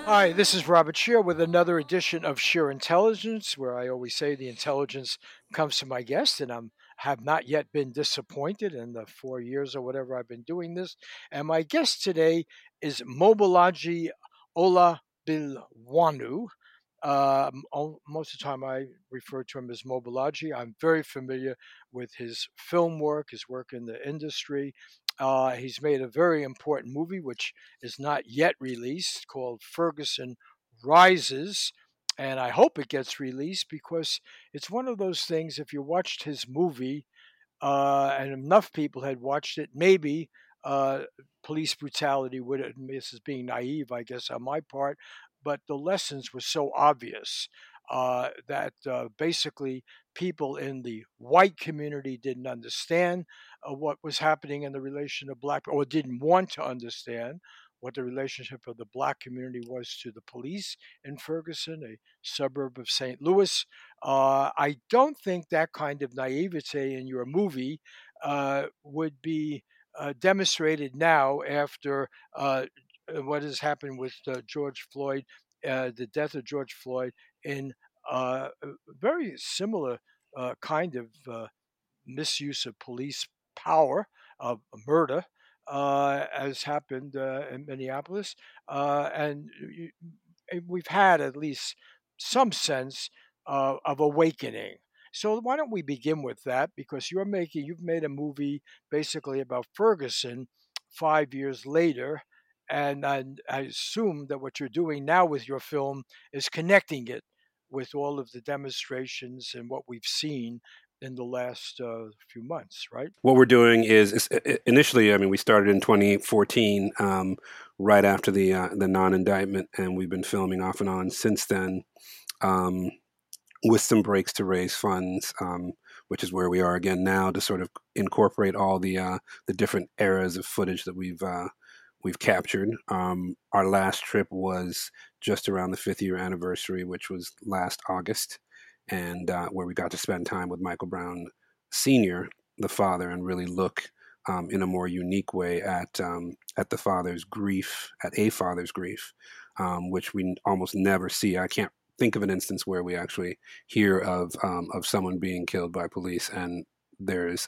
Hi, this is Robert Shear with another edition of Sheer Intelligence, where I always say the intelligence comes to my guest, and have not yet been disappointed in the 4 years or whatever I've been doing this. And my guest today is Mobolaji Ola Bilwanu. Most of the time, I refer to him as Mobolaji. I'm very familiar with his film work, his work in the industry. He's made a very important movie, which is not yet released, called Ferguson Rises. And I hope it gets released because it's one of those things. If you watched his movie, and enough people had watched it, maybe uh, police brutality would have, this is being naive, I guess, on my part, but the lessons were so obvious that basically people in the white community didn't understand what was happening in the relation of black, or didn't want to understand what the relationship of the black community was to the police in Ferguson, a suburb of St. Louis. I don't think that kind of naivete in your movie would be demonstrated now after what has happened with George Floyd, the death of George Floyd, in a very similar kind of misuse of police power, of murder, as happened in Minneapolis. And we've had at least some sense of awakening. So why don't we begin with that? Because you've made a movie basically about Ferguson 5 years later, and I assume that what you're doing now with your film is connecting it with all of the demonstrations and what we've seen in the last few months, right? What we're doing is initially, I mean, we started in 2014, right after the non-indictment, and we've been filming off and on since then, um, with some breaks to raise funds, which is where we are again now to sort of incorporate all the different eras of footage that we've captured. Our last trip was just around the 5th year anniversary, which was last August, and where we got to spend time with Michael Brown Sr., the father, and really look in a more unique way at the father's grief, at a father's grief, which we almost never see. I can't think of an instance where we actually hear of someone being killed by police and there's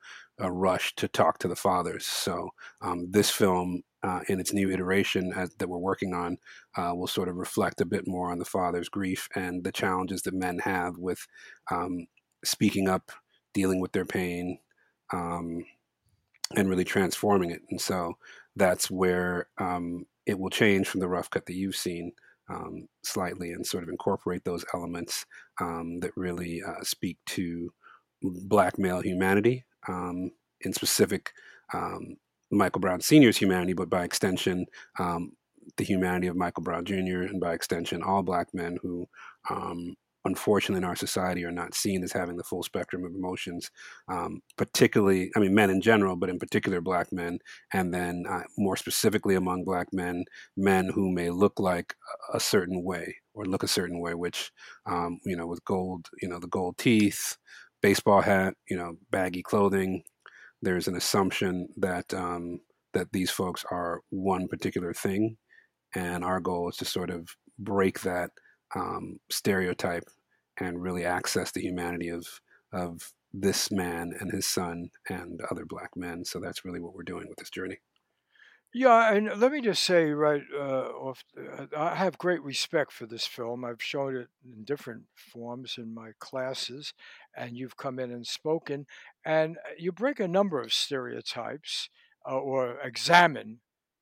a rush to talk to the fathers. So this film, in its new iteration that we're working on, will sort of reflect a bit more on the father's grief and the challenges that men have with um, speaking up, dealing with their pain, um, and really transforming it. And so that's where it will change from the rough cut that you've seen, slightly, and sort of incorporate those elements that really speak to black male humanity, in specific, um, Michael Brown Sr.'s humanity, but by extension, the humanity of Michael Brown Jr., and by extension, all black men who, unfortunately, in our society are not seen as having the full spectrum of emotions, particularly, I mean, men in general, but in particular, black men, and then more specifically among black men, men who may look like a certain way or look a certain way, which, with gold, the gold teeth, baseball hat, baggy clothing. There's an assumption that these folks are one particular thing, and our goal is to sort of break that stereotype and really access the humanity of this man and his son and other black men. So that's really what we're doing with this journey. Yeah, and let me just say right off, I have great respect for this film. I've shown it in different forms in my classes, and you've come in and spoken, and you break a number of stereotypes or examine,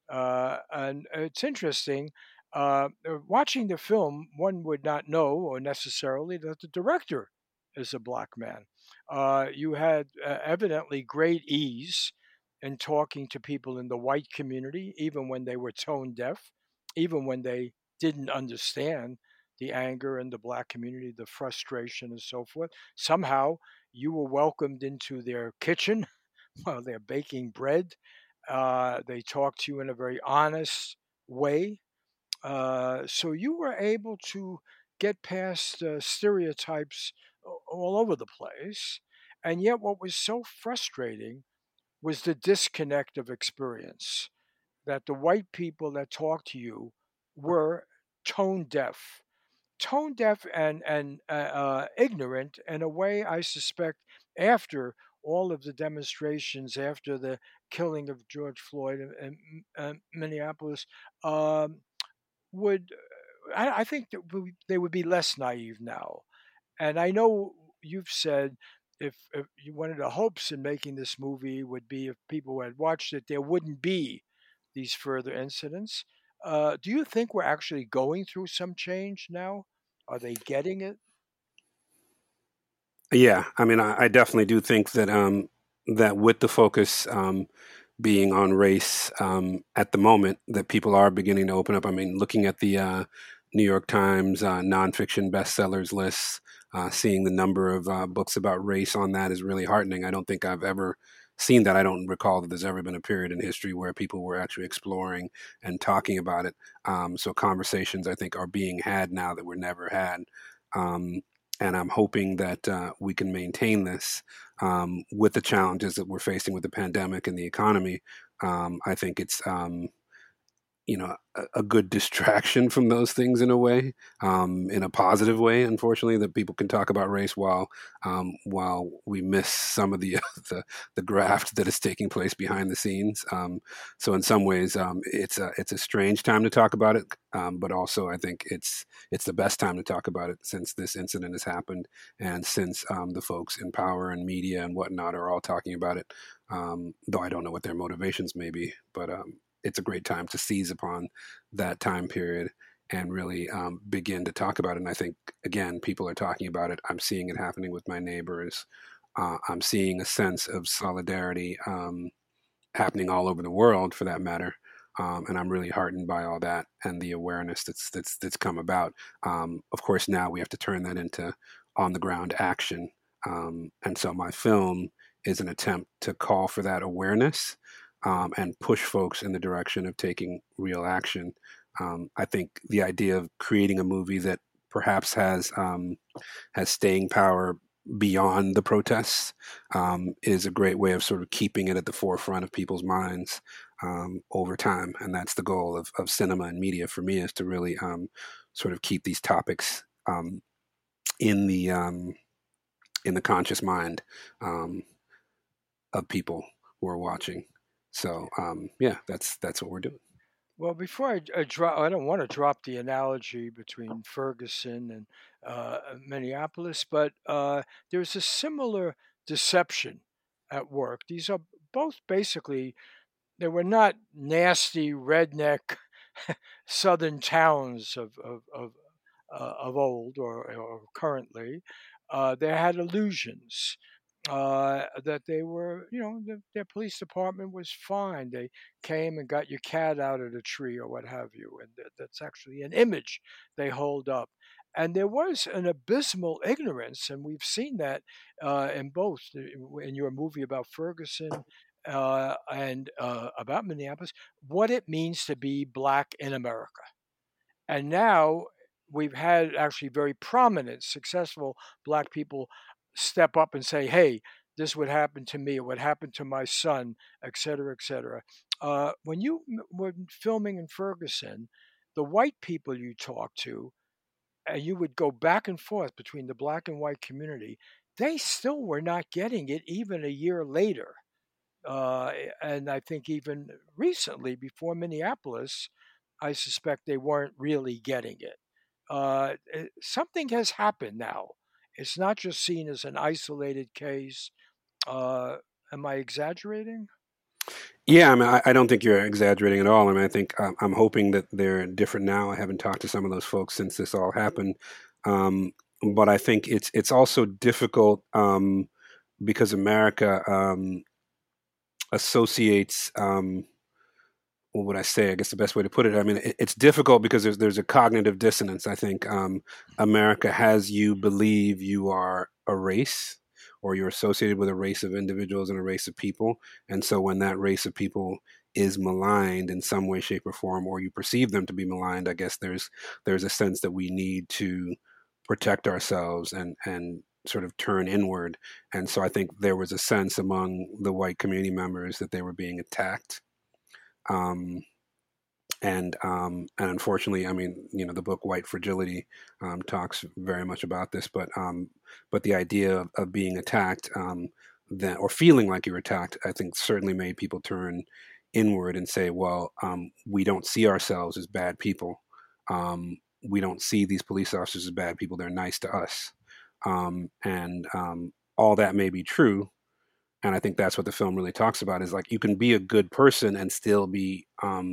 and it's interesting. Watching the film, one would not know or necessarily that the director is a black man. You had evidently great ease and talking to people in the white community, even when they were tone deaf, even when they didn't understand the anger in the black community, the frustration, and so forth. Somehow you were welcomed into their kitchen while they're baking bread. They talked to you in a very honest way. So you were able to get past stereotypes all over the place. And yet, what was so frustrating was the disconnect of experience, that the white people that talked to you were tone deaf, and ignorant in a way. I suspect after all of the demonstrations, after the killing of George Floyd in Minneapolis, um, would I think that they would be less naive now. And I know you've said if one of the hopes in making this movie would be if people had watched it, there wouldn't be these further incidents. Do you think we're actually going through some change now? Are they getting it? Yeah, I mean, I definitely do think that that with the focus being on race at the moment, that people are beginning to open up. I mean, looking at the New York Times nonfiction bestsellers lists, seeing the number of books about race on that is really heartening. I don't think I've ever seen that. I don't recall that there's ever been a period in history where people were actually exploring and talking about it. So conversations, I think, are being had now that were never had. Um, and I'm hoping that we can maintain this with the challenges that we're facing with the pandemic and the economy. I think it's a good distraction from those things in a way, in a positive way. Unfortunately, that people can talk about race while we miss some of the the graft that is taking place behind the scenes. So in some ways, it's a strange time to talk about it, but also I think it's the best time to talk about it since this incident has happened and since the folks in power and media and whatnot are all talking about it. Though I don't know what their motivations may be, but it's a great time to seize upon that time period and really begin to talk about it. And I think, again, people are talking about it. I'm seeing it happening with my neighbors. I'm seeing a sense of solidarity happening all over the world, for that matter. And I'm really heartened by all that and the awareness that's come about. Of course, now we have to turn that into on the ground action. And so my film is an attempt to call for that awareness and push folks in the direction of taking real action. I think the idea of creating a movie that perhaps has staying power beyond the protests is a great way of sort of keeping it at the forefront of people's minds over time. And that's the goal of cinema and media for me, is to really sort of keep these topics in the conscious mind of people who are watching. So yeah, that's what we're doing. Well, before I drop, I don't want to drop the analogy between Ferguson and Minneapolis, but there's a similar deception at work. These are both basically, they were not nasty redneck southern towns of old or currently. They had illusions that they were, their police department was fine. They came and got your cat out of the tree or what have you. And that's actually an image they hold up. And there was an abysmal ignorance, and we've seen that in both in your movie about Ferguson and about Minneapolis, what it means to be black in America. And now we've had actually very prominent, successful black people step up and say, hey, this would happen to me, it would happen to my son, et cetera, et cetera. When you were filming in Ferguson, the white people you talked to, and you would go back and forth between the black and white community, they still were not getting it even a year later. And I think even recently, before Minneapolis, I suspect they weren't really getting it. Something has happened now. It's not just seen as an isolated case. Uh, am I exaggerating? Yeah, I mean, I don't think you're exaggerating at all. I mean, I think I'm hoping that they're different now. I haven't talked to some of those folks since this all happened, um, but I think it's also difficult because America associates. What would I say? I guess the best way to put it. I mean, it's difficult because there's a cognitive dissonance. I think America has you believe you are a race, or you're associated with a race of individuals and a race of people. And so when that race of people is maligned in some way, shape, or form, or you perceive them to be maligned, I guess there's a sense that we need to protect ourselves and sort of turn inward. And so I think there was a sense among the white community members that they were being attacked. Um, And unfortunately, I mean, the book White Fragility talks very much about this, but the idea of being attacked, then or feeling like you're attacked, I think certainly made people turn inward and say, well, we don't see ourselves as bad people. We don't see these police officers as bad people. They're nice to us, and all that may be true. And I think that's what the film really talks about, is like you can be a good person and still be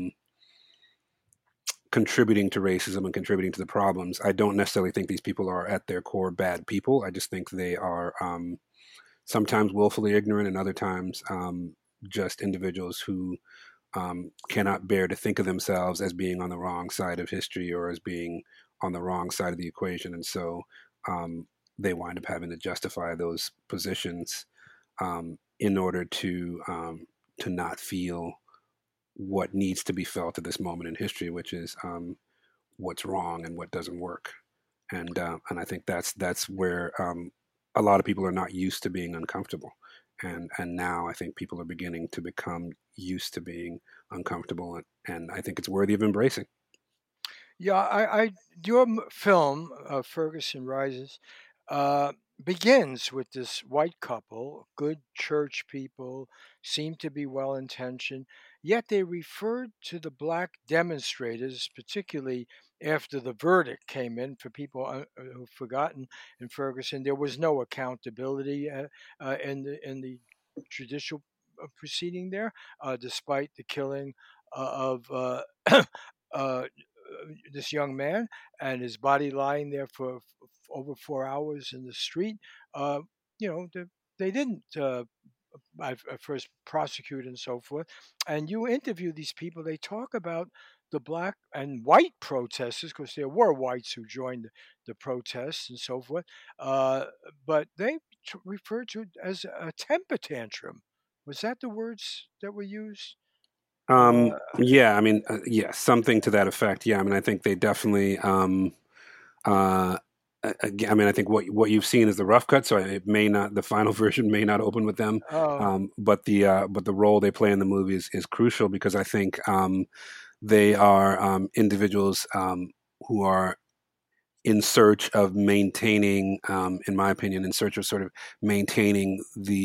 contributing to racism and contributing to the problems. I don't necessarily think these people are at their core bad people. I just think they are sometimes willfully ignorant, and other times just individuals who cannot bear to think of themselves as being on the wrong side of history or as being on the wrong side of the equation. And so they wind up having to justify those positions in order to not feel what needs to be felt at this moment in history, which is what's wrong and what doesn't work. And I think that's where a lot of people are not used to being uncomfortable, and now I think people are beginning to become used to being uncomfortable, and I think it's worthy of embracing. Yeah, your film, Ferguson Rises, uh, begins with this white couple, good church people, seem to be well intentioned, yet they referred to the black demonstrators, particularly after the verdict came in. For people who've forgotten, in Ferguson, there was no accountability in the judicial proceeding there, despite the killing of. Uh, this young man and his body lying there for over 4 hours in the street. Uh, they didn't at first prosecute and so forth. And you interview these people, they talk about the black and white protesters, because there were whites who joined the protests and so forth. Uh, but they referred to it as a temper tantrum. Was that the words that were used? Uh, Yeah, I mean, yeah, something to that effect. Yeah, I mean, I think they definitely. Uh, I mean, I think what you've seen is the rough cut, so it may not, the final version may not open with them, oh, but the role they play in the movie is crucial, because I think they are individuals who are in search of maintaining, in my opinion, in search of sort of maintaining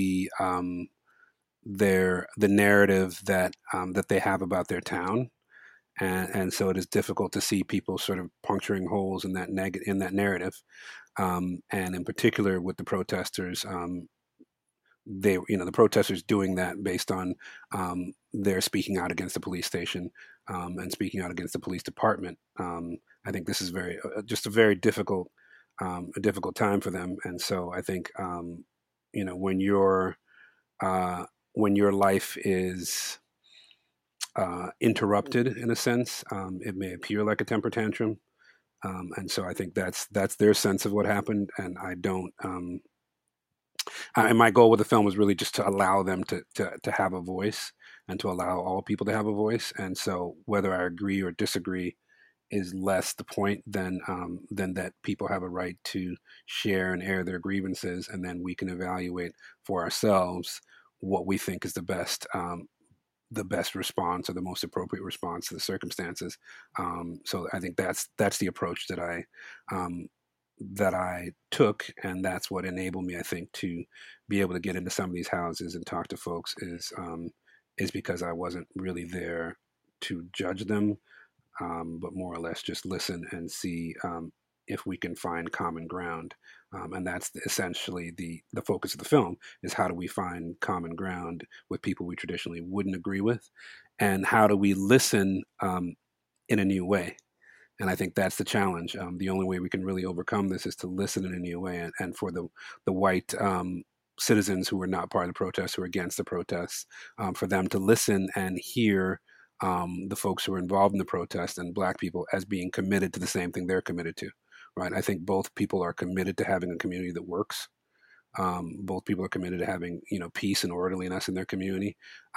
the narrative that they have about their town, and so it is difficult to see people sort of puncturing holes in in that narrative, and in particular with the protesters. The protesters doing that based on their speaking out against the police station, and speaking out against the police department. I think this is just a very difficult a difficult time for them, and so I think you know when your uh, when your life is interrupted in a sense, it may appear like a temper tantrum, and so I think that's their sense of what happened, and I don't. And my goal with the film was really just to allow them to have a voice, and to allow all people to have a voice. And so whether I agree or disagree is less the point than that people have a right to share and air their grievances, and then we can evaluate for ourselves what we think is the best response or the most appropriate response to the circumstances. So I think that's the approach um, that I took, and that's what enabled me, I think, to be able to get into some of these houses and talk to folks. Is because I wasn't really there to judge them, but more or less just listen and see if we can find common ground. And that's essentially the focus of the film, is how do we find common ground with people we traditionally wouldn't agree with, and how do we listen in a new way. And I think that's the challenge. The only way we can really overcome this is to listen in a new way, and for the white citizens who are not part of the protests, who are against the protests, for them to listen and hear the folks who are involved in the protest and black people as being committed to the same thing they're committed to. Right? I think both people are committed to having a community that works. Both people are committed to having peace and orderliness in their community.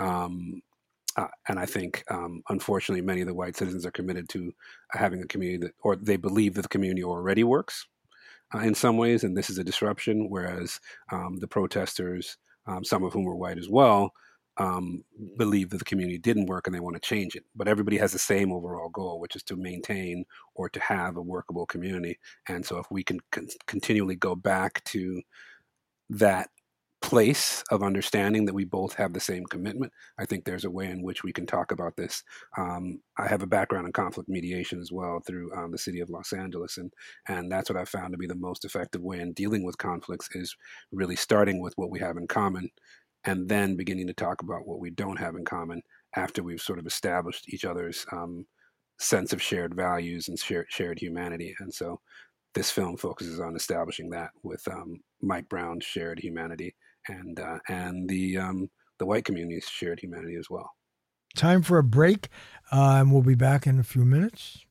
And I think, unfortunately, many of the white citizens are committed to having a community that, or they believe that the community already works in some ways, and this is a disruption. Whereas the protesters, some of whom were white as well, um, believe that the community didn't work and they want to change it. But everybody has the same overall goal, which is to maintain or to have a workable community. And so, if we can continually go back to that place of understanding that we both have the same commitment, I think there's a way in which we can talk about this. I have a background in conflict mediation as well through the city of Los Angeles, and that's what I've found to be the most effective way in dealing with conflicts is really starting with what we have in common, and then beginning to talk about what we don't have in common after we've sort of established each other's sense of shared values and shared humanity. And so this film focuses on establishing that with Mike Brown's shared humanity and the white community's shared humanity as well. Time for a break, and we'll be back in a few minutes.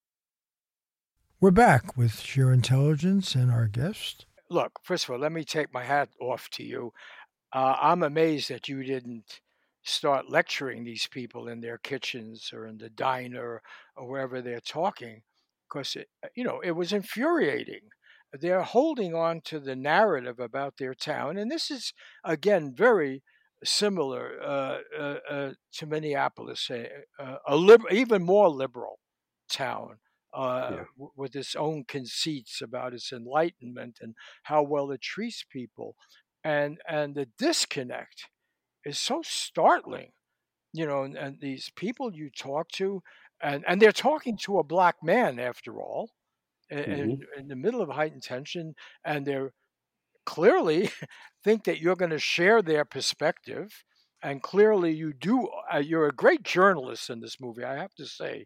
We're back with Sheer Intelligence and our guest. Look, first of all, let me take my hat off to you. I'm amazed that you didn't start lecturing these people in their kitchens or in the diner or wherever they're talking, because it was infuriating. They're holding on to the narrative about their town, and this is again very similar to Minneapolis, even more liberal town. Yeah. With its own conceits about its enlightenment and how well it treats people, and the disconnect is so startling, and these people you talk to, and they're talking to a black man after all, Hmm. in the middle of heightened tension, and they're clearly think that you're going to share their perspective, and clearly you do. You're a great journalist in this movie, I have to say,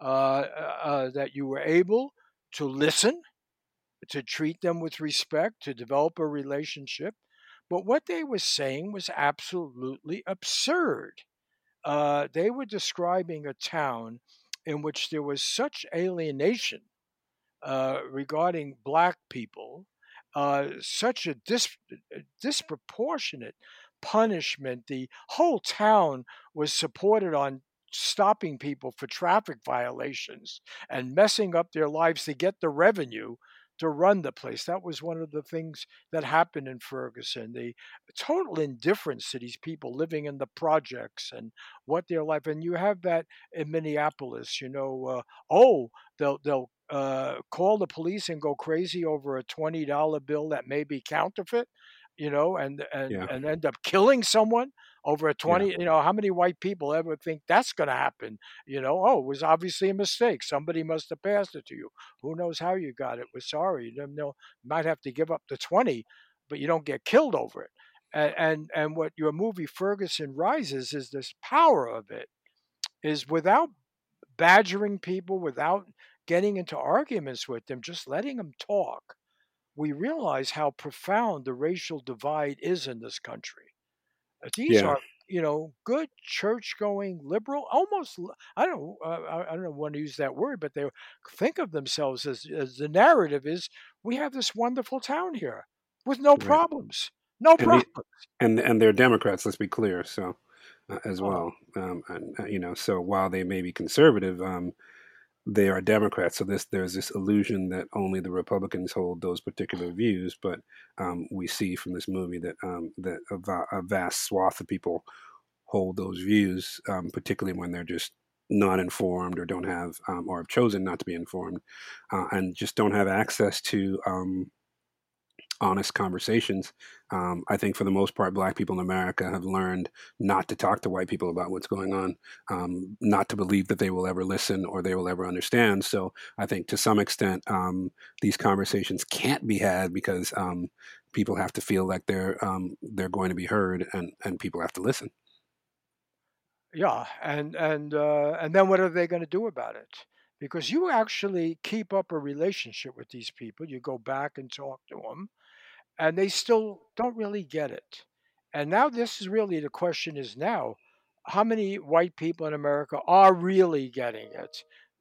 that you were able to listen, to treat them with respect, to develop a relationship. But what they were saying was absolutely absurd. They were describing a town in which there was such alienation regarding black people, such a disproportionate punishment. The whole town was supported on stopping people for traffic violations and messing up their lives to get the revenue to run the place. That was one of the things that happened in Ferguson. The total indifference to these people living in the projects and what their life. And you have that in Minneapolis. Oh, they'll call the police and go crazy over a $20 bill that may be counterfeit, and Yeah. end up killing someone over a Yeah. 20. How many white people ever think that's going to happen? Oh, it was obviously a mistake. Somebody must have passed it to you. Who knows how you got it? We're sorry. Might have to give up the 20, but you don't get killed over it. And what your movie Ferguson Rises is, this power of it is, without badgering people, without getting into arguments with them, just letting them talk, we realize how profound the racial divide is in this country. These Yeah. are, good church-going liberal, almost. I don't want to use that word, but they think of themselves as the narrative is, we have this wonderful town here with no Right. problems, no And the problems. and they're Democrats. Let's be clear. So as Oh, well, so while they may be conservative, they are Democrats. So there's this illusion that only the Republicans hold those particular views, but we see from this movie that a vast swath of people hold those views, particularly when they're just not informed or don't have or have chosen not to be informed, and just don't have access to honest conversations. I think for the most part, Black people in America have learned not to talk to white people about what's going on, not to believe that they will ever listen or they will ever understand. So I think to some extent, these conversations can't be had because people have to feel like they're going to be heard, and people have to listen. yeah, and then what are they going to do about it? Because you actually keep up a relationship with these people. You go back and talk to them, and they still don't really get it. And now this is really the question: is now, how many white people in America are really getting it,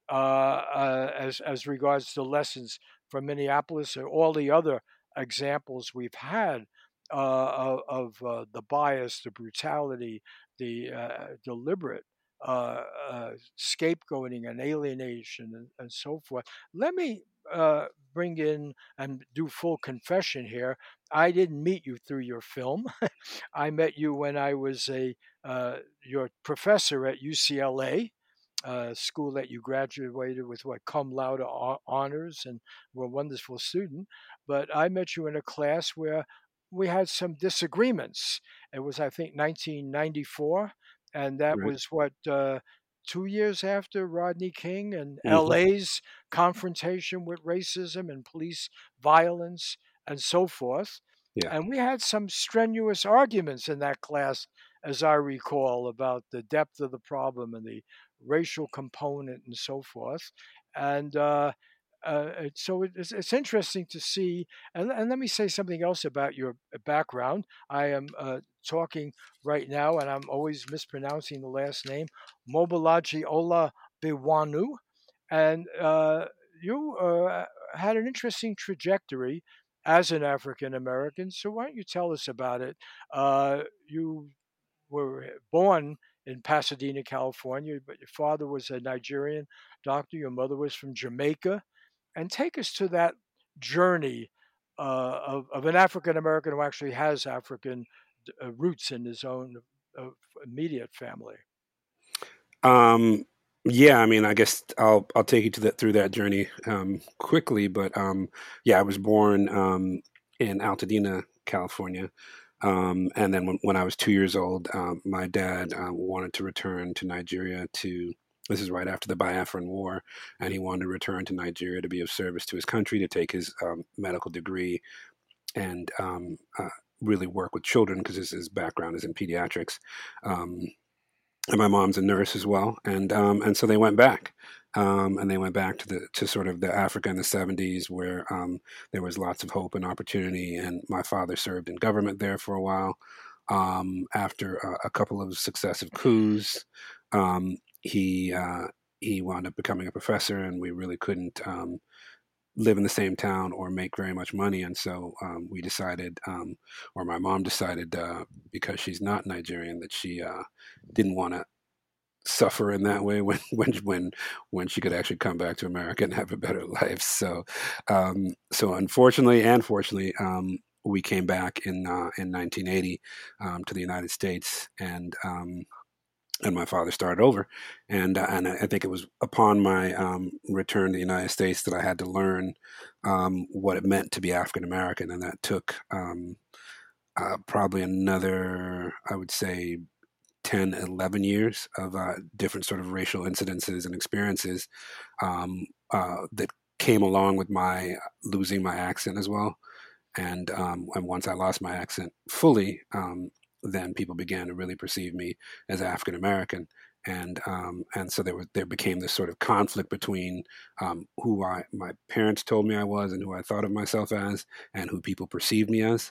as regards to lessons from Minneapolis or all the other examples we've had of the bias, the brutality, the deliberate scapegoating and alienation, and so forth. Let me bring in and do full confession here. I didn't meet you through your film. I met you when I was a your professor at UCLA, school that you graduated with what cum laude honors and were a wonderful student. But I met you in a class where we had some disagreements. It was, I think, 1994, and that Right. was what 2 years after Rodney King and Hmm. LA's confrontation with racism and police violence and so forth. Yeah. And we had some strenuous arguments in that class, as I recall, about the depth of the problem and the racial component and so forth. And so it's interesting to see. And let me say something else about your background. I am talking right now, and I'm always mispronouncing the last name, Mobalaji Ola Biwanu. And you had an interesting trajectory as an African American. So why don't you tell us about it? You were born in Pasadena, California, but your father was a Nigerian doctor, your mother was from Jamaica. And take us to that journey of an African American who actually has African roots in his own uh, immediate family. Um, yeah, I mean, I guess I'll take you to that through that journey quickly, but yeah, I was born in Altadena, California, and then when I was 2 years old, my dad wanted to return to Nigeria to. This is right after the Biafran War, and he wanted to return to Nigeria to be of service to his country, to take his medical degree, and really work with children because his background is in pediatrics. Um, and my mom's a nurse as well, and so they went back, and they went back to sort of the Africa in the '70s, where there was lots of hope and opportunity. And my father served in government there for a while. After a couple of successive coups, um, he he wound up becoming a professor, and we really couldn't live in the same town or make very much money. And so we decided, or my mom decided, because she's not Nigerian, that she didn't want to suffer in that way when she could actually come back to America and have a better life. So unfortunately and fortunately, we came back in 1980 to the United States, and my father started over. And I think it was upon my return to the United States that I had to learn what it meant to be African American, and that took probably another, I would say, 10, 11 years of different sort of racial incidences and experiences that came along with my losing my accent as well. And once I lost my accent fully, then people began to really perceive me as African American, and so there became this sort of conflict between who my parents told me I was and who I thought of myself as, and who people perceived me as,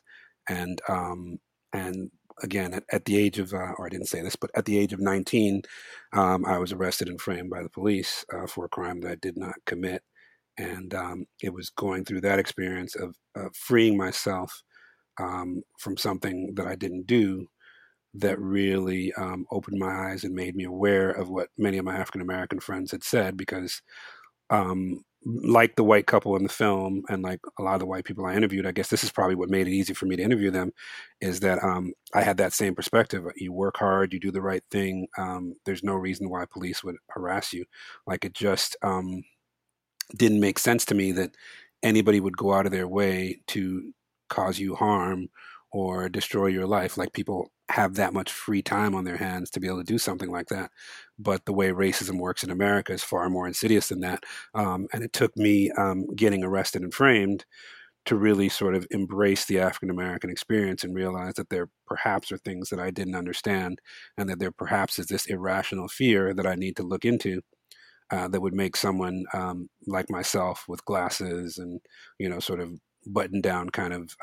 and again at the age of or I didn't say this, but at the age of 19, I was arrested and framed by the police for a crime that I did not commit. And it was going through that experience of freeing myself from something that I didn't do that really opened my eyes and made me aware of what many of my African American friends had said. Because, like the white couple in the film, and like a lot of the white people I interviewed, I guess this is probably what made it easy for me to interview them, is that I had that same perspective. You work hard, you do the right thing. There's no reason why police would harass you. Like, it just didn't make sense to me that anybody would go out of their way to cause you harm or destroy your life. Like, people have that much free time on their hands to be able to do something like that. But the way racism works in America is far more insidious than that. And it took me getting arrested and framed to really sort of embrace the African American experience and realize that there perhaps are things that I didn't understand, and that there perhaps is this irrational fear that I need to look into, that would make someone like myself with glasses and, sort of buttoned down kind of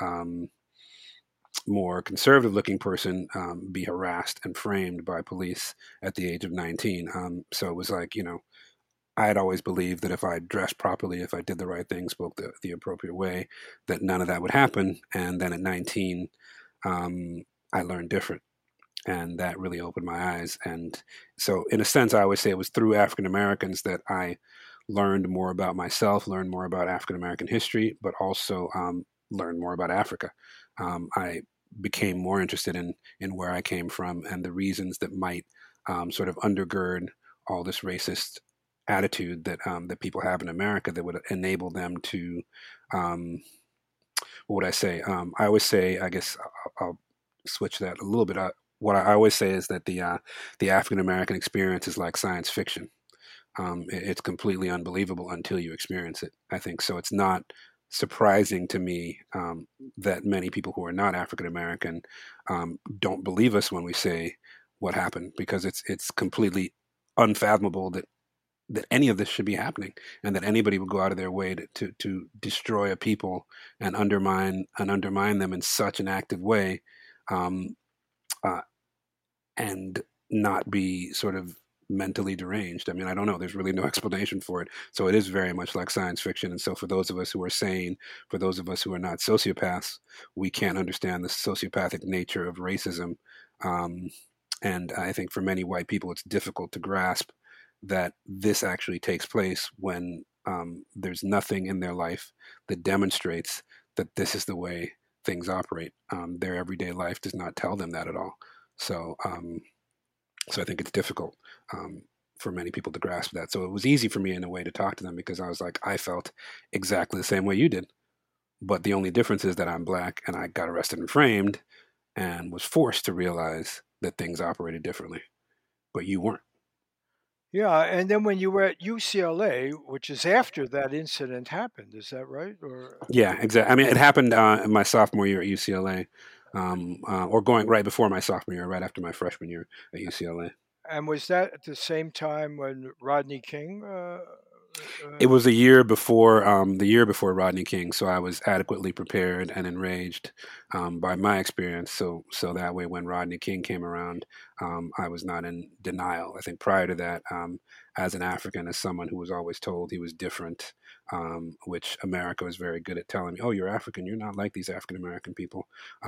more conservative looking person be harassed and framed by police at the age of 19. So it was like, I had always believed that if I dressed properly, if I did the right thing, spoke the appropriate way, that none of that would happen. And then at 19, I learned different. And that really opened my eyes. And so, in a sense, I always say it was through African Americans that I learned more about myself, learned more about African American history, but also learned more about Africa. I became more interested in where I came from and the reasons that might sort of undergird all this racist attitude that people have in America that would enable them to, what would I say? I always say, I guess I'll switch that a little bit. What I always say is that the African American experience is like science fiction. It's completely unbelievable until you experience it, I think. So it's not surprising to me that many people who are not African American don't believe us when we say what happened, because it's completely unfathomable that any of this should be happening, and that anybody would go out of their way to destroy a people and undermine them in such an active way, um, uh, and not be sort of mentally deranged. I mean, I don't know. There's really no explanation for it. So it is very much like science fiction. And so for those of us who are sane, for those of us who are not sociopaths, we can't understand the sociopathic nature of racism. And I think for many white people, it's difficult to grasp that this actually takes place when there's nothing in their life that demonstrates that this is the way things operate. Their everyday life does not tell them that at all. So, so I think it's difficult for many people to grasp that. So it was easy for me in a way to talk to them, because I was like, I felt exactly the same way you did. But the only difference is that I'm Black, and I got arrested and framed and was forced to realize that things operated differently. But you weren't. Yeah, and then when you were at UCLA, which is after that incident happened, is that right? Or Yeah, exactly. I mean, it happened in my sophomore year at UCLA, or going right before my sophomore year, right after my freshman year at UCLA. and was that at the same time when Rodney King? It was the year before Rodney King, so I was adequately prepared and enraged by my experience. So that way, when Rodney King came around, I was not in denial. I think prior to that, as an African, as someone who was always told he was different, which America was very good at telling me, "Oh, you're African. You're not like these African American people."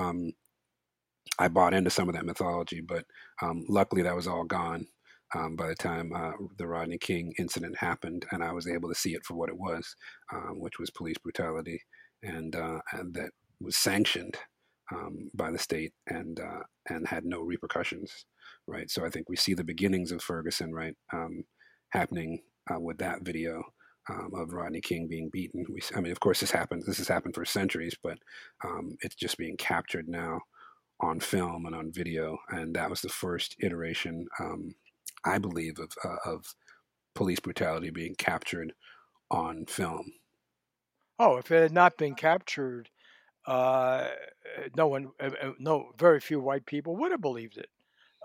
I bought into some of that mythology, but luckily that was all gone by the time the Rodney King incident happened, and I was able to see it for what it was, which was police brutality, and that was sanctioned by the state and had no repercussions, right? So I think we see the beginnings of Ferguson, right, happening with that video. Of Rodney King being beaten. I mean, of course, this happened. This has happened for centuries, but it's just being captured now on film and on video, and that was the first iteration, I believe, of police brutality being captured on film. Oh, if it had not been captured, uh, no one, no, very few white people would have believed it.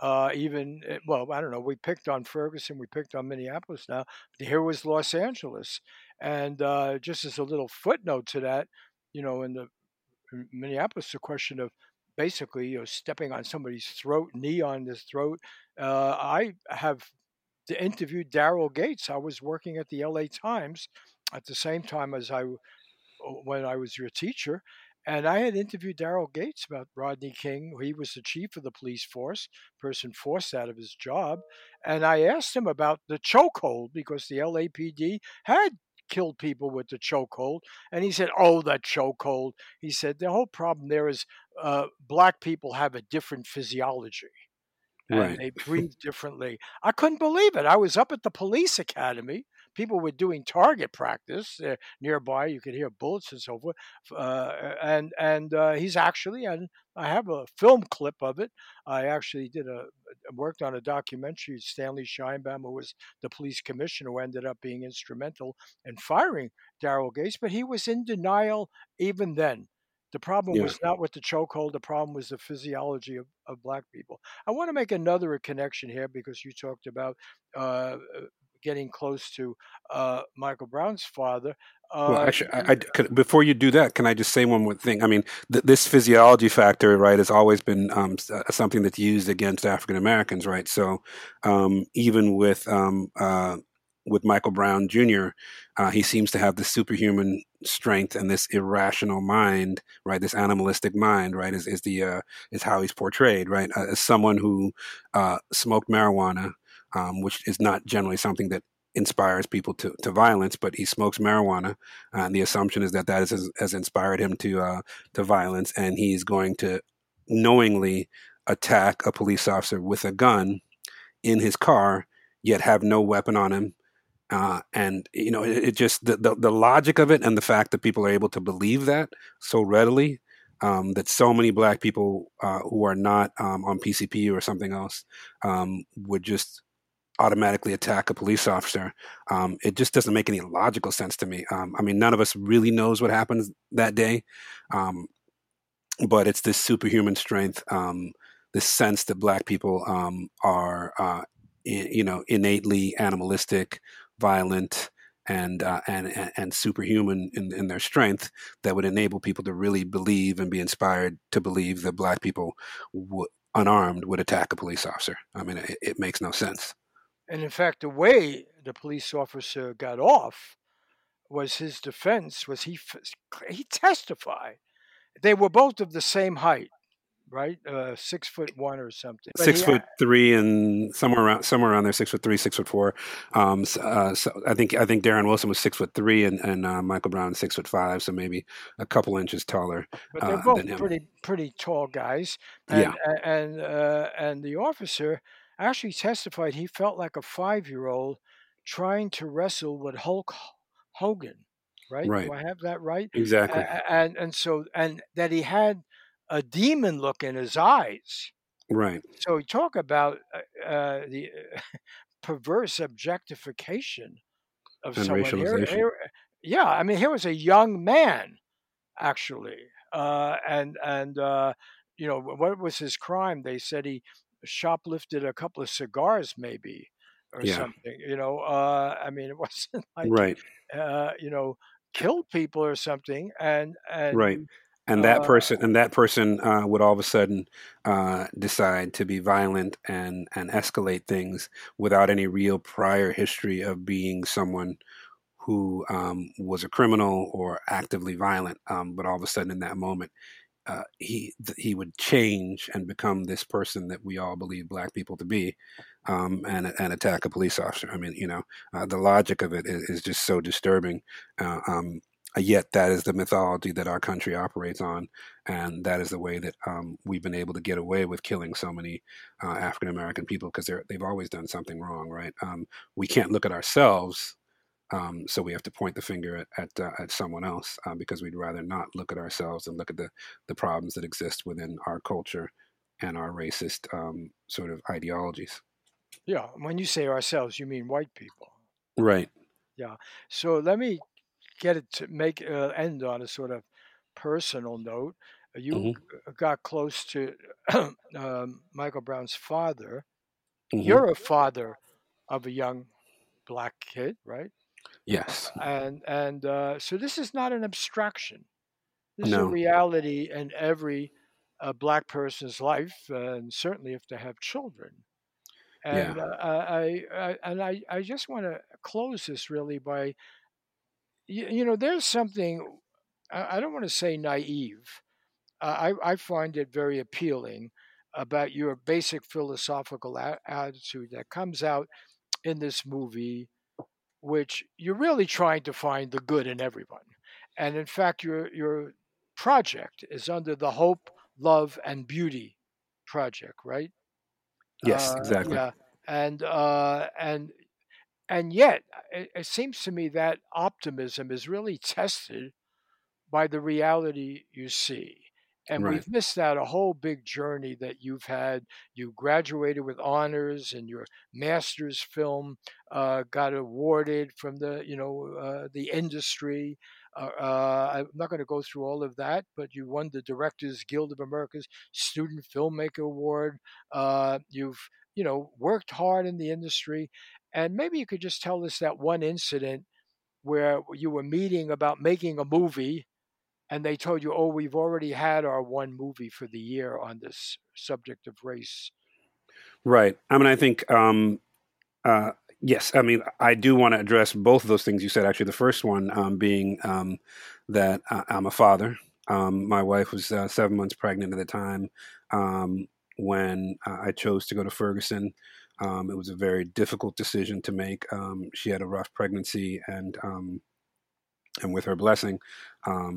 Well, I don't know. We picked on Ferguson, we picked on Minneapolis. Now here was Los Angeles, and just as a little footnote to that, in the Minneapolis, the question of basically, stepping on somebody's throat, knee on his throat. I have interviewed Daryl Gates. I was working at the LA Times at the same time as when I was your teacher. And I had interviewed Daryl Gates about Rodney King. He was the chief of the police force, person forced out of his job. And I asked him about the chokehold, because the LAPD had killed people with the chokehold. And he said, "Oh, that chokehold." He said, "The whole problem there is black people have a different physiology and Right. they breathe differently." I couldn't believe it. I was up at the police academy. People were doing target practice nearby. You could hear bullets and so forth. And he's actually, and I have a film clip of it. I actually worked on a documentary. Stanley Scheinbaum, who was the police commissioner, who ended up being instrumental in firing Daryl Gates, but he was in denial even then. The problem Yeah. was not with the chokehold. The problem was the physiology of black people. I want to make another connection here, because you talked about uh, getting close to Michael Brown's father. Well, Uh, actually, before you do that, can I just say one more thing? I mean, this physiology factor, right, has always been something that's used against African Americans, right? So even with Michael Brown Jr., he seems to have this superhuman strength and this irrational mind, right? This animalistic mind, right? Is how he's portrayed, right? As someone who smoked marijuana, which is not generally something that inspires people to violence, but he smokes marijuana, and the assumption is that has inspired him to violence, and he's going to knowingly attack a police officer with a gun in his car, yet have no weapon on him. And it just the logic of it, and the fact that people are able to believe that so readily, that so many Black people who are not on PCP or something else would just automatically attack a police officer. It just doesn't make any logical sense to me. I mean, none of us really knows what happens that day, but it's this superhuman strength, this sense that Black people are, innately animalistic, violent, and superhuman in their strength, that would enable people to really believe and be inspired to believe that Black people, unarmed, would attack a police officer. I mean, it makes no sense. And in fact, the way the police officer got off was his defense was he testified they were both of the same height, right? 6'1" or something. But 6'3" and somewhere around there, 6'3", 6'4". So I think Darren Wilson was 6'3", and Michael Brown 6'5", so maybe a couple inches taller. But they're both pretty tall guys. And, and the officer actually testified he felt like a 5-year-old trying to wrestle with Hulk Hogan. Right? Do I have that right? Exactly. And that he had a demon look in his eyes. Right. So we talk about the perverse objectification of and someone. Racialization. Yeah, I mean, here was a young man, actually, and what was his crime? They said he shoplifted a couple of cigars, maybe, or something. I mean, it wasn't like killed people or something, and right. And that person would all of a sudden decide to be violent and escalate things without any real prior history of being someone who was a criminal or actively violent. But all of a sudden, in that moment, he would change and become this person that we all believe Black people to be, and attack a police officer. I mean, the logic of it is just so disturbing. Yet that is the mythology that our country operates on, and that is the way that we've been able to get away with killing so many African American people, because they've always done something wrong, right? We can't look at ourselves, so we have to point the finger at someone else, because we'd rather not look at ourselves and look at the problems that exist within our culture and our racist sort of ideologies. Yeah, when you say ourselves, you mean white people, right? Yeah. So let me get it to make end on a sort of personal note. You got close to Michael Brown's father. You're a father of a young Black kid, right? Yes. And so this is not an abstraction. This is a reality in every Black person's life, and certainly if they have children. And I just want to close this really by, there's something, I don't want to say naive. I find it very appealing about your basic philosophical attitude that comes out in this movie, which you're really trying to find the good in everyone. And in fact, your project is under the Hope, Love, and Beauty Project, right? Yes, exactly. Yeah, and yet it seems to me that optimism is really tested by the reality you see. And we've missed out a whole big journey that you've had. You graduated with honors, and your master's film got awarded from the industry. I'm not going to go through all of that, but you won the Directors Guild of America's Student Filmmaker Award. You've worked hard in the industry, and maybe you could just tell us that one incident where you were meeting about making a movie, and they told you, "Oh, we've already had our one movie for the year on this subject of race." Right. I mean, I think, yes. I mean, I do want to address both of those things you said. Actually, the first one being that I'm a father. My wife was 7 months pregnant at the time when I chose to go to Ferguson. It was a very difficult decision to make. She had a rough pregnancy, and with her blessing,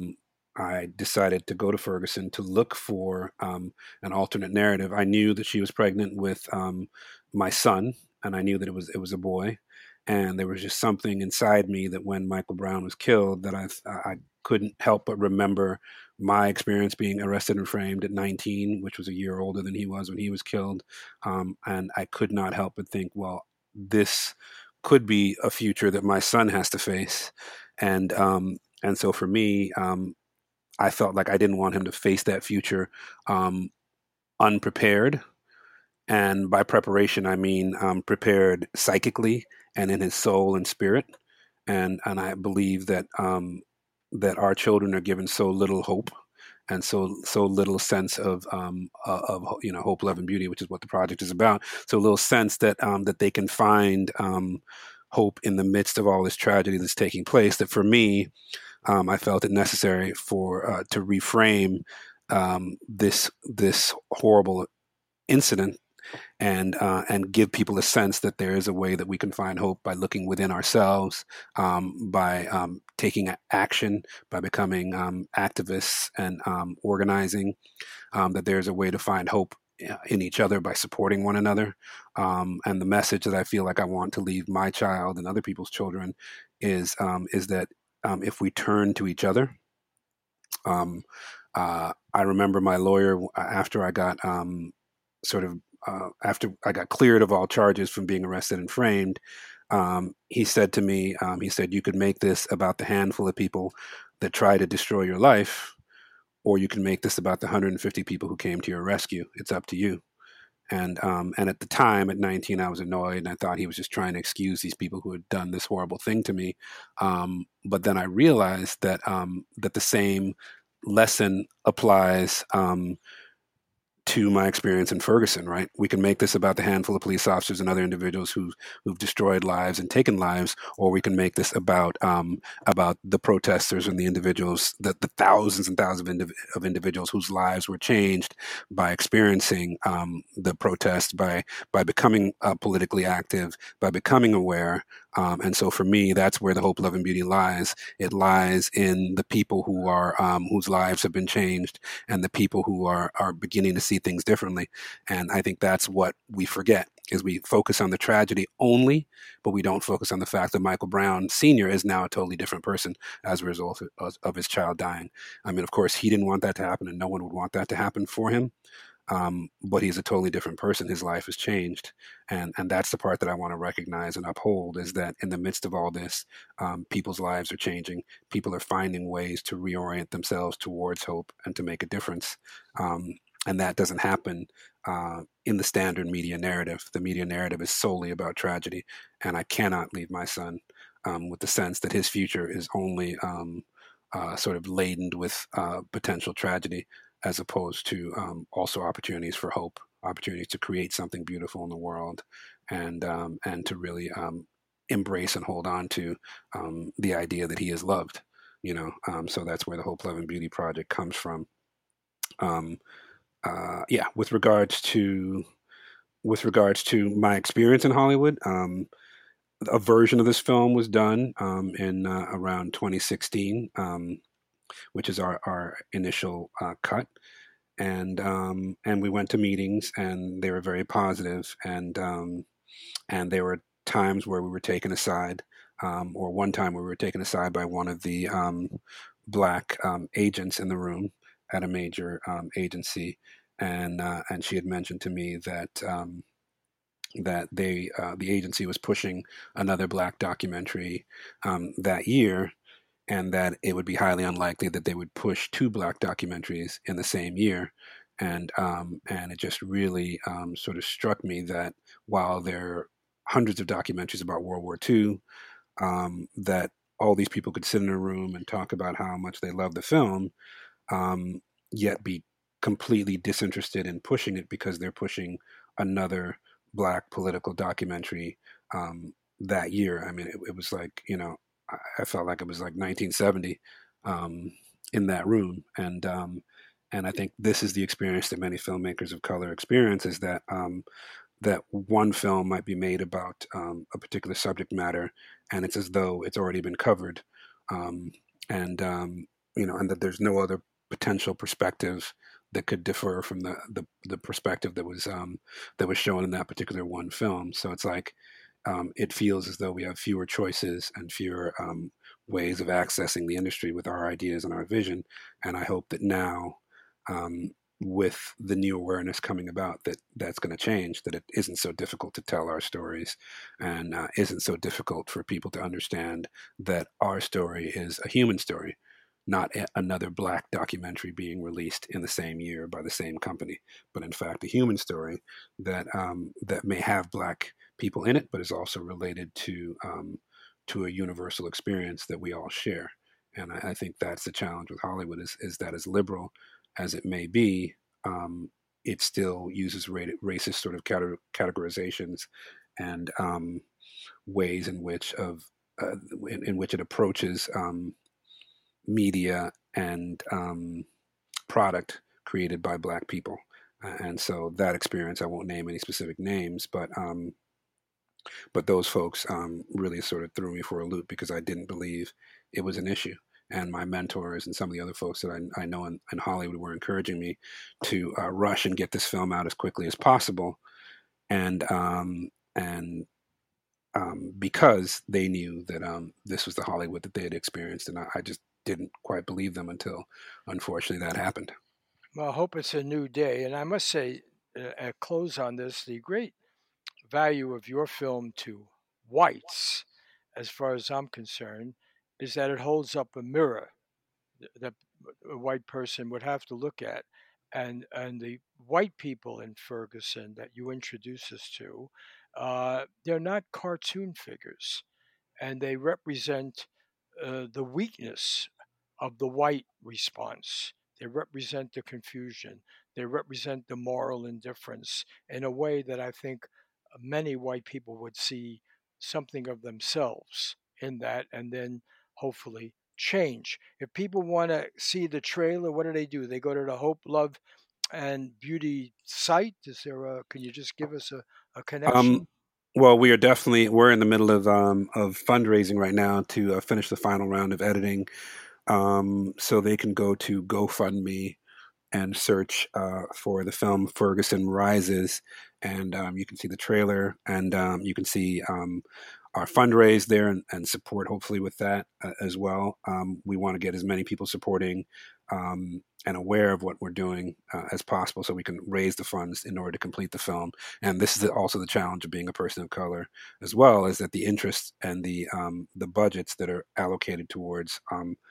I decided to go to Ferguson to look for an alternate narrative. I knew that she was pregnant with my son, and I knew that it was a boy. And there was just something inside me that when Michael Brown was killed, that I couldn't help but remember my experience being arrested and framed at 19, which was a year older than he was when he was killed. And I could not help but think, well, this could be a future that my son has to face. And so for me, I felt like I didn't want him to face that future um, unprepared. And by preparation, I mean prepared psychically and in his soul and spirit. And I believe that that our children are given so little hope and so little sense of hope, love, and beauty, which is what the project is about. So little sense that that they can find hope in the midst of all this tragedy that's taking place. That for me, I felt it necessary for to reframe this horrible incident and give people a sense that there is a way that we can find hope by looking within ourselves, by taking action, by becoming activists and organizing. That there's a way to find hope in each other by supporting one another. And the message that I feel like I want to leave my child and other people's children is that if we turn to each other. I remember my lawyer after I got sort of after I got cleared of all charges from being arrested and framed. He said to me, he said, "You could make this about the handful of people that try to destroy your life, or you can make this about the 150 people who came to your rescue. It's up to you." And at the time, at 19, I was annoyed, and I thought he was just trying to excuse these people who had done this horrible thing to me. But then I realized that that the same lesson applies to my experience in Ferguson, right? We can make this about the handful of police officers and other individuals who've destroyed lives and taken lives, or we can make this about the protesters and the individuals, the thousands and thousands of individuals whose lives were changed by experiencing the protest, by becoming politically active, by becoming aware. And so for me, that's where the hope, love, and beauty lies. It lies in the people who are whose lives have been changed, and the people who are beginning to see things differently. And I think that's what we forget, is we focus on the tragedy only, but we don't focus on the fact that Michael Brown Sr. is now a totally different person as a result of his child dying. I mean, of course, he didn't want that to happen, and no one would want that to happen for him. But he's a totally different person. His life has changed, and that's the part that I want to recognize and uphold, is that in the midst of all this, people's lives are changing. People are finding ways to reorient themselves towards hope and to make a difference. And that doesn't happen in the standard media narrative. The media narrative is solely about tragedy, and I cannot leave my son with the sense that his future is only sort of laden with potential tragedy, as opposed to also opportunities for hope, opportunities to create something beautiful in the world, and to really embrace and hold on to the idea that he is loved. So that's where the Hope, Love, and Beauty project comes from. Yeah, with regards to my experience in Hollywood, a version of this film was done in around 2016. Which is our initial cut, and we went to meetings, and they were very positive, and there were times where we were taken aside, or one time we were taken aside by one of the black agents in the room at a major agency, and she had mentioned to me that the agency was pushing another black documentary that year, and that it would be highly unlikely that they would push two black documentaries in the same year. And it just really sort of struck me that while there are hundreds of documentaries about World War II, that all these people could sit in a room and talk about how much they love the film, yet be completely disinterested in pushing it because they're pushing another black political documentary that year. I mean, it was like, I felt like it was like 1970 in that room, and I think this is the experience that many filmmakers of color experience, is that that one film might be made about a particular subject matter, and it's as though it's already been covered, and and that there's no other potential perspective that could differ from the perspective that was shown in that particular one film. So it's like it feels as though we have fewer choices and fewer ways of accessing the industry with our ideas and our vision. And I hope that now, with the new awareness coming about, that's going to change, that it isn't so difficult to tell our stories, and isn't so difficult for people to understand that our story is a human story, not another Black documentary being released in the same year by the same company, but in fact a human story that that may have Black people in it, but is also related to a universal experience that we all share. And I think that's the challenge with Hollywood, is that as liberal as it may be, it still uses racist sort of categorizations and ways in which in which it approaches media and product created by Black people. And so that experience, I won't name any specific names, but those folks really sort of threw me for a loop, because I didn't believe it was an issue. And my mentors and some of the other folks that I know in Hollywood were encouraging me to rush and get this film out as quickly as possible. And because they knew that this was the Hollywood that they had experienced. And I just didn't quite believe them until, unfortunately, that happened. Well, I hope it's a new day. And I must say, close on this, the great value of your film to whites, as far as I'm concerned, is that it holds up a mirror that a white person would have to look at. And the white people in Ferguson that you introduce us to, they're not cartoon figures, and they represent the weakness of the white response. They represent the confusion. They represent the moral indifference in a way that I think many white people would see something of themselves in that, and then hopefully change. If people want to see the trailer, what do? They go to the Hope, Love, and Beauty site. Is there a? Can you just give us a connection? Well, we're in the middle of fundraising right now to finish the final round of editing, so they can go to GoFundMe and search for the film Ferguson Rises, and you can see the trailer, and you can see our fundraise there, and support hopefully with that as well. We want to get as many people supporting and aware of what we're doing as possible, so we can raise the funds in order to complete the film. And this is also the challenge of being a person of color as well, is that the interests and the budgets that are allocated towards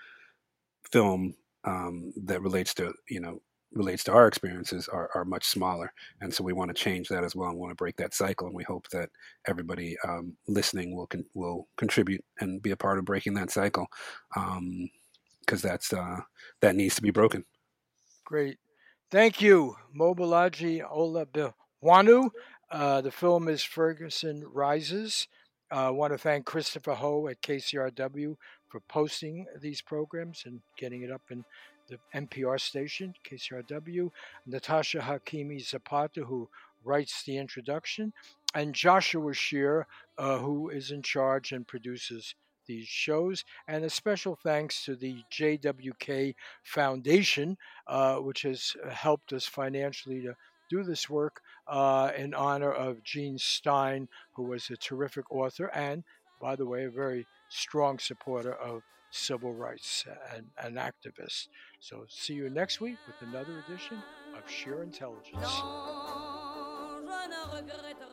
film that relates to our experiences are much smaller. And so we want to change that as well, and want to break that cycle. And we hope that everybody listening will contribute and be a part of breaking that cycle, because that needs to be broken. Great. Thank you, Mobolaji Olabewanu. The film is Ferguson Rises. I want to thank Christopher Ho at KCRW for posting these programs and getting it up in the NPR station, KCRW. Natasha Hakimi Zapata, who writes the introduction, and Joshua Shear, who is in charge and produces these shows. And a special thanks to the JWK Foundation, which has helped us financially to do this work, in honor of Gene Stein, who was a terrific author and, by the way, a very strong supporter of civil rights and an activist. So see you next week with another edition of Sheer Intelligence.